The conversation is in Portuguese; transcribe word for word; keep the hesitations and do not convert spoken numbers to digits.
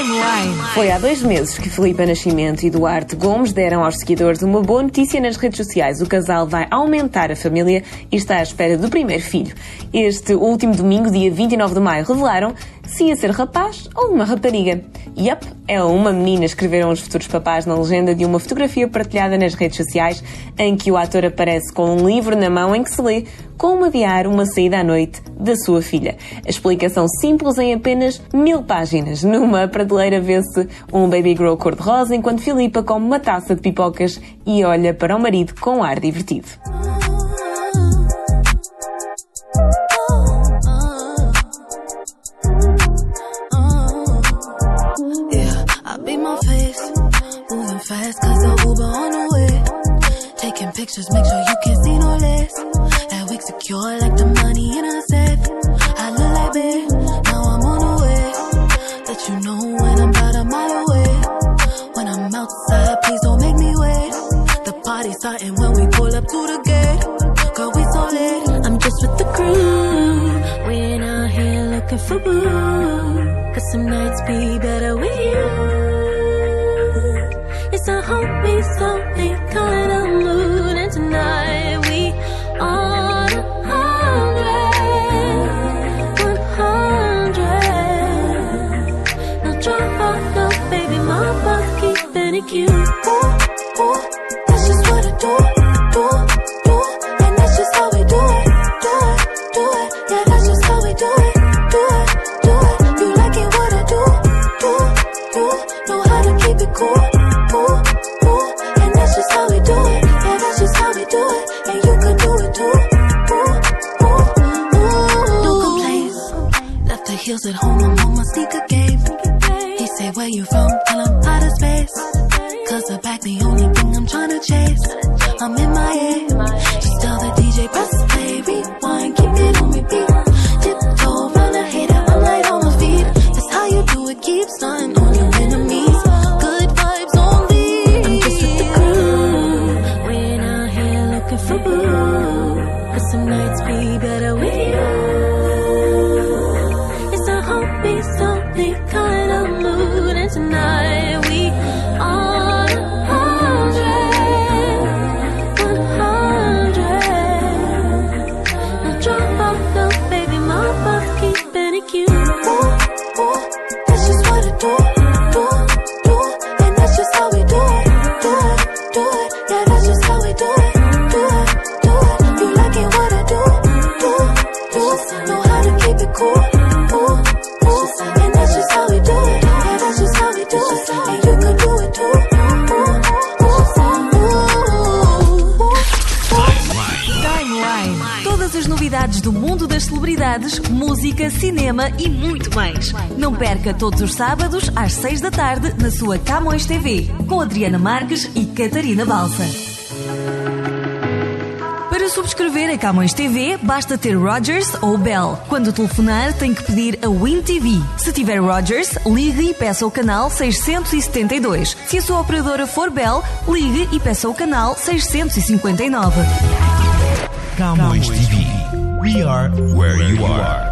Timeline. Foi há dois meses que Filipe Nascimento e Duarte Gomes deram aos seguidores uma boa notícia nas redes sociais. O casal vai aumentar a família e está à espera do primeiro filho. Este último domingo, dia vinte e nove de maio, revelaram se ia ser rapaz ou uma rapariga. Yup, é uma menina, escreveram os futuros papás na legenda de uma fotografia partilhada nas redes sociais em que o ator aparece com um livro na mão em que se lê como adiar uma saída à noite da sua filha. A explicação simples em apenas mil páginas. Numa prateleira vê-se um baby grow cor-de-rosa enquanto Filipa come uma taça de pipocas e olha para o marido com ar divertido. Fast cause the Uber on the way. Taking pictures, make sure you can see no less. That wig secure like the money in a safe. I look like babe, now I'm on the way. Let you know when I'm about a mile away. When I'm outside, please don't make me wait. The party's starting when we pull up to the gate. Girl, we so late, I'm just with the crew. We ain't out here looking for boo. Cause some nights be better with you. It's a homie, so we calling a mood. And tonight we on a hundred, one hundred. Now drop off, no baby, my boss keeping it cute. Ooh, ooh, that's just what I do, do, do. And that's just how we do it, do it, do it. Yeah, that's just how we do it, do it, do it. You like it what I do, do, do. Know how to keep it cool. Heels at home, I'm on my sneaker game. He say, where you from? Tell him out of space. Cause the back the only thing I'm tryna chase. I'm in my head. Just tell the D J, press play, rewind, keep it on repeat. Tiptoe around a hater, I'm light on my feet. That's how you do it, keep stunting on your enemies. Good vibes only. I'm just with the crew. We ain't out here looking for boo. Cause some nights be better with you. Tonight we on a hundred, one hundred. Now drop off, no baby, my boss keeping it cute. Ooh, ooh, that's just what I do, do, do. And that's just how we do it, do it, do it. Yeah, that's just how we do it, do it, do it. You like it what I do, do, do. Know how to keep it cool, ooh, ooh. And that's just how we do it. Todas as novidades do mundo das celebridades, música, cinema e muito mais. Não perca todos os sábados às seis da tarde na sua Camões T V, com Adriana Marques e Catarina Balsa. Para subscrever a Camões T V, basta ter Rogers ou Bell. Quando telefonar, tem que pedir a Win T V. Se tiver Rogers, ligue e peça o canal seiscentos e setenta e dois. Se a sua operadora for Bell, ligue e peça o canal seiscentos e cinquenta e nove. Camões T V. We are where you are.